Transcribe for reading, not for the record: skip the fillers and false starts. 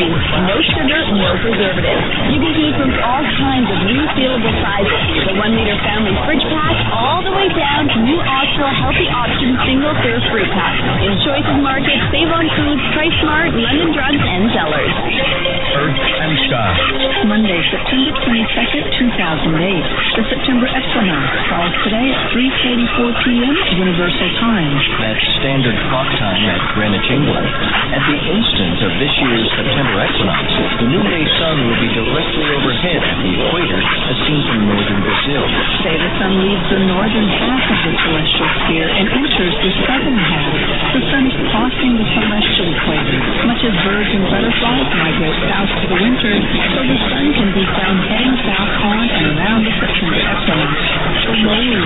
juice, no sugar, no preservatives. You can choose from all kinds of refillable sizes. The 1 liter family fridge pack, all the way down to new Austral Healthy Options single serve fruit pack. In Choices Market, Save on Foods, Price Smart, London Drugs, and Zellers. Earth and Sky. Monday, September 22nd, 2008. The September equinox falls today at 3:44 p.m. Universal Time. That's standard clock time at Greenwich, England. At the instant of this year's September equinox, the noonday sun will be directly overhead at the equator, as seen from northern Brazil. Today, the sun leaves the northern half of the celestial sphere and enters the southern half. The sun is crossing the celestial equator. Much as birds and butterflies migrate south to the winter, so the sun can be found heading south on and around the September equinox. The lower